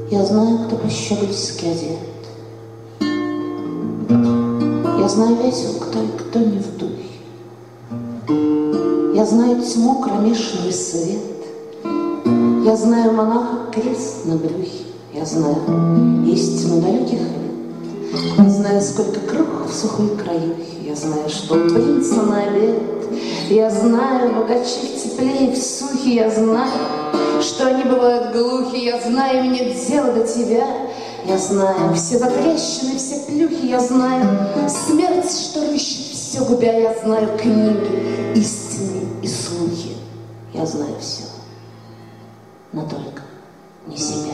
Я знаю, кто по-щегольски одет. Я знаю весел кто и кто не в духе. Я знаю тьму, кромешный свет. Я знаю монаха, крест на брюхе. Я знаю истину далеких лет. Я знаю, сколько круг в сухой краюхе. Я знаю, что у принца на обед. Я знаю, богачи в тепле и в сухе. Я знаю, что они бывают глухи. Я знаю, им нет дела до тебя. Я знаю все затрещины, все плюхи. Я знаю смерть, что рыщет все губя. Я знаю книги, истины и слухи. Я знаю все, но только не себя.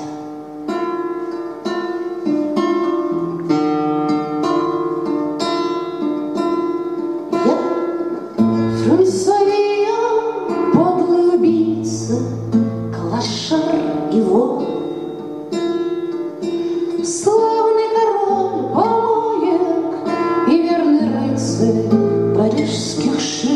Подлый убийца, клошар и вор, славный король помоек и верный рыцарь парижских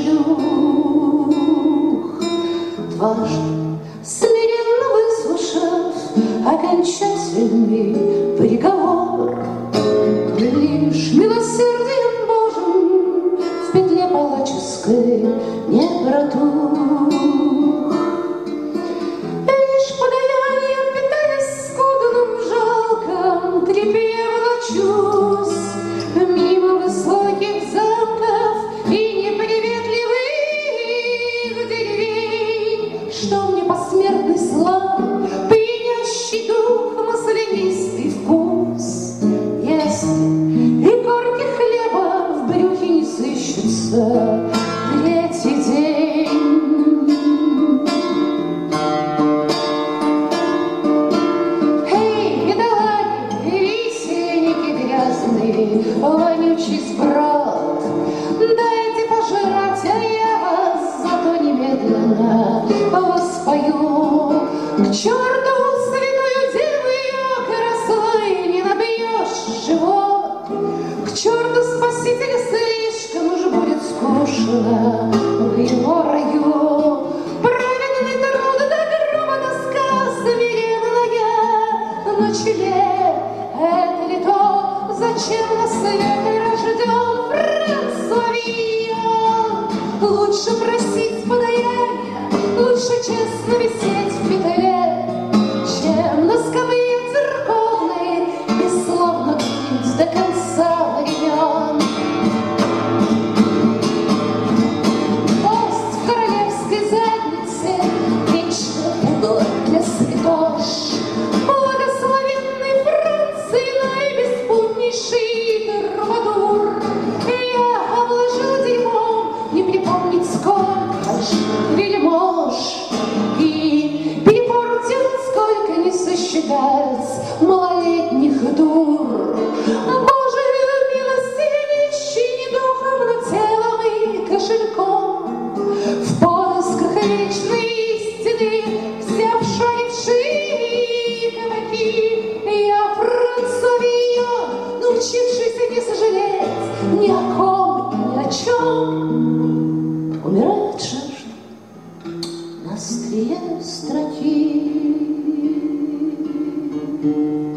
шлюх. Дважды смиренно выслушав окончательный приговор, лишь милосердием Божьим в петле палаческой не протух. Лишь подаянием питаясь скудным жалком, трепе волочусь мимо высоких замков и неприветливых деревень, что мне посмертный слав, пьянящий дух, маслянистый вкус. Если и корки хлеба в брюхе не сыщутся третий день. Эй, бедолаги, висельники грязные, вонючий сброд, дайте пожрать, а я вас зато немедленно воспою. К черту святую деву, ее красой не набьешь живот. К черту спасителя, слишком уж будет скучно в его раю. Праведный труд до гроба доска смиренная на челе. Это ли то, зачем на свет рожден Франсуа Вийон? Лучше просить подаяния, лучше честно висеть в петле, чем на скамье церковной бессловно гнить до конца времен. Кость в королевской заднице, вечно пугало для святош. Благословенный Франции наибеспутнейший трубадур. Я обложил дерьмом, не припомнить сколько ж вельмож, и перепортил, сколько не сосчитать малолетних дур. Божию милости нищий не духом, но телом и кошельком, в поисках вечной истины, все обшарившие кабаки. Я Франсуа Вийон, научившийся не сожалеть ни о ком и ни о чем, умирает жажда на острие строки.